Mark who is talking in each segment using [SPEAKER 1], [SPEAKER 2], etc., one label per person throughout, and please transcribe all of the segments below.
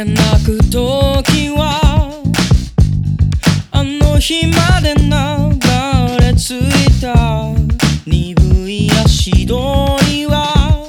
[SPEAKER 1] けなく時はあの日まで流れ着いた鈍い足取りは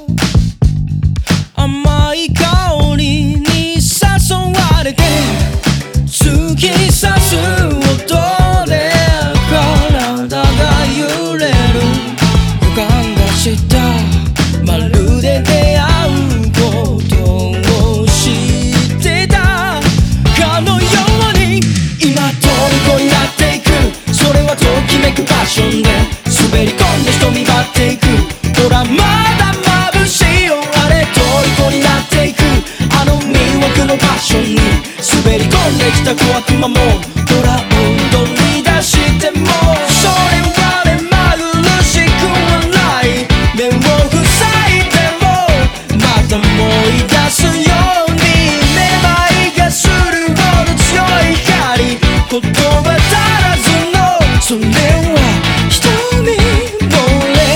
[SPEAKER 1] 甘い香りに誘われて突き刺す音で体が揺れる予感がしたまるで出会うことを知ってたかのように今虜になっていくそれはときめくパッションで滑り込んで瞳張っていくほらまだ眩しいよあれ虜になっていくあの魅惑のパッションに滑り込んできた小悪魔もほら踊り出してもそれは目まぐるしくはない目を塞いでもまた思い出すようにめまいがするほど強い光言葉足らずのそれは瞳漏れ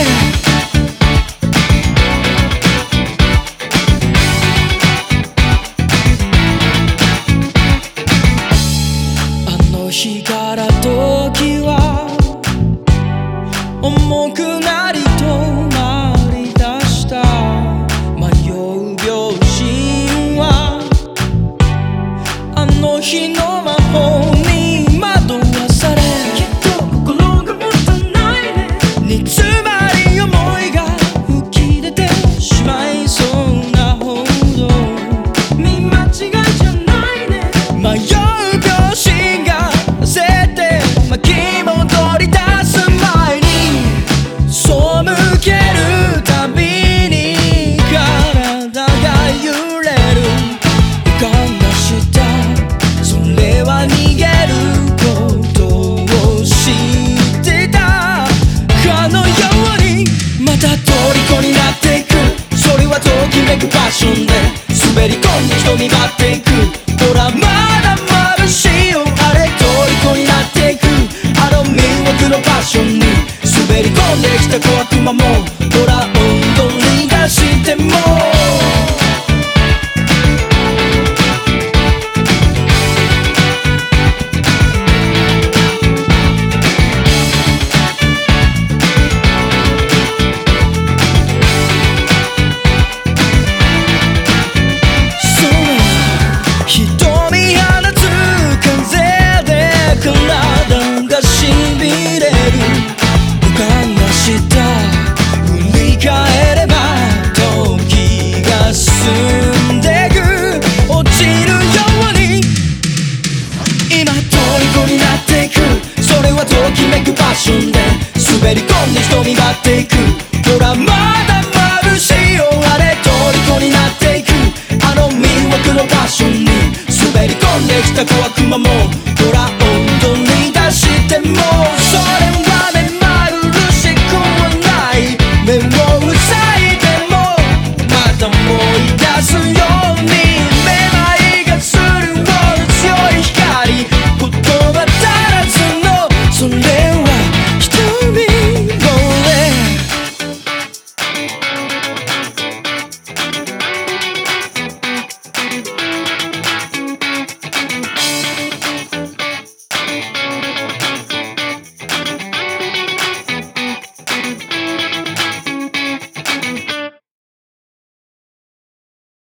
[SPEAKER 1] あの日から時は重くなり止まりだした迷う秒針はあの日の魔法に惑わされきっと心がもたないね煮詰まり思いが吹き出てしまいそうなほど見間違いじゃないね迷う秒針が焦って巻き戻り出す前に背けるたびに体が揺れる予感がしたそれは逃げることを知ってたかのようにまた虜になっていくそれはときめくパッションで滑り込んで瞳張っていくほらまだ眩しいよあれ虜になっていくあの魅惑のパッションに滑り込んできた小悪魔もほら踊り出してもときめくパッションで滑り込んで瞳張っていくほらまだ眩しいよあれ虜になっていくあの魅惑のパッションに滑り込んできた小悪魔も